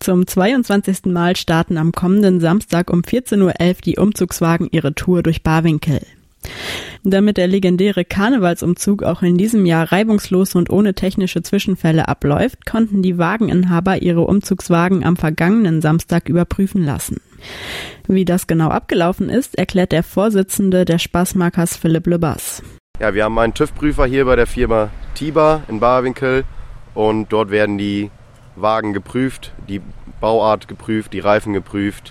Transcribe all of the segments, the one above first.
Zum 22. Mal starten am kommenden Samstag um 14:11 Uhr die Umzugswagen ihre Tour durch Barwinkel. Damit der legendäre Karnevalsumzug auch in diesem Jahr reibungslos und ohne technische Zwischenfälle abläuft, konnten die Wageninhaber ihre Umzugswagen am vergangenen Samstag überprüfen lassen. Wie das genau abgelaufen ist, erklärt der Vorsitzende der Spaßmakers Philipp Lübbers. Ja, wir haben einen TÜV-Prüfer hier bei der Firma Tiber in Barwinkel und dort werden die Wagen geprüft, die Bauart geprüft, die Reifen geprüft,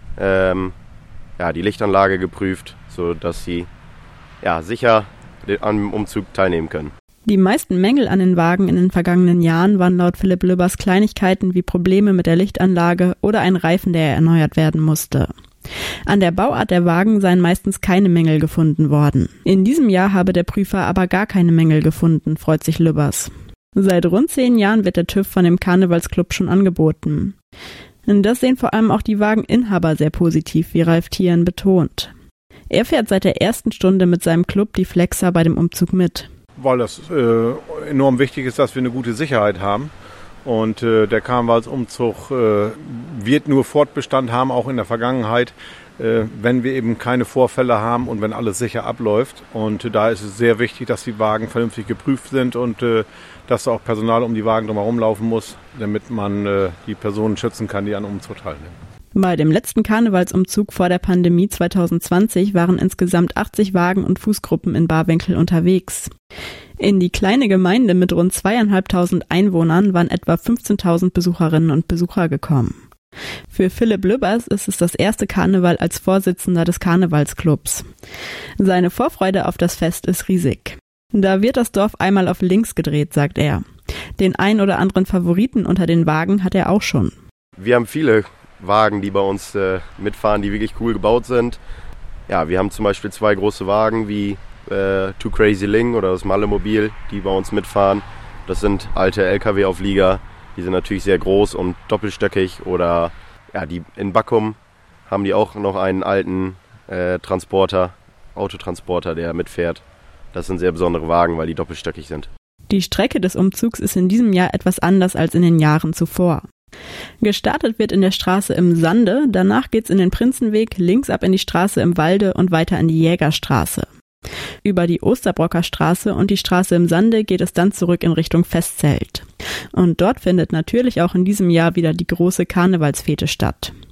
die Lichtanlage geprüft, sodass sie sicher am Umzug teilnehmen können. Die meisten Mängel an den Wagen in den vergangenen Jahren waren laut Philipp Lübbers Kleinigkeiten wie Probleme mit der Lichtanlage oder ein Reifen, der erneuert werden musste. An der Bauart der Wagen seien meistens keine Mängel gefunden worden. In diesem Jahr habe der Prüfer aber gar keine Mängel gefunden, freut sich Lübbers. Seit rund 10 Jahren wird der TÜV von dem Karnevalsclub schon angeboten. Das sehen vor allem auch die Wageninhaber sehr positiv, wie Ralf Thieren betont. Er fährt seit der ersten Stunde mit seinem Club, die Flexer, bei dem Umzug mit. Weil das enorm wichtig ist, dass wir eine gute Sicherheit haben. Und der Karnevalsumzug wird nur Fortbestand haben, auch in der Vergangenheit, wenn wir eben keine Vorfälle haben und wenn alles sicher abläuft. Und da ist es sehr wichtig, dass die Wagen vernünftig geprüft sind und dass auch Personal um die Wagen drumherum laufen muss, damit man die Personen schützen kann, die an Umzug teilnehmen. Bei dem letzten Karnevalsumzug vor der Pandemie 2020 waren insgesamt 80 Wagen und Fußgruppen in Barwinkel unterwegs. In die kleine Gemeinde mit rund 2.500 Einwohnern waren etwa 15.000 Besucherinnen und Besucher gekommen. Für Philipp Lübbers ist es das erste Karneval als Vorsitzender des Karnevalsclubs. Seine Vorfreude auf das Fest ist riesig. Da wird das Dorf einmal auf links gedreht, sagt er. Den ein oder anderen Favoriten unter den Wagen hat er auch schon. Wir haben viele Wagen, die bei uns mitfahren, die wirklich cool gebaut sind. Ja, wir haben zum Beispiel 2 große Wagen wie Too Crazy Ling oder das Malle-Mobil, die bei uns mitfahren. Das sind alte LKW-Auflieger, die sind natürlich sehr groß und doppelstöckig. Oder die in Backum haben die auch noch einen alten Autotransporter, der mitfährt. Das sind sehr besondere Wagen, weil die doppelstöckig sind. Die Strecke des Umzugs ist in diesem Jahr etwas anders als in den Jahren zuvor. Gestartet wird in der Straße im Sande, danach geht's in den Prinzenweg, links ab in die Straße im Walde und weiter in die Jägerstraße. Über die Osterbrocker Straße und die Straße im Sande geht es dann zurück in Richtung Festzelt. Und dort findet natürlich auch in diesem Jahr wieder die große Karnevalsfete statt.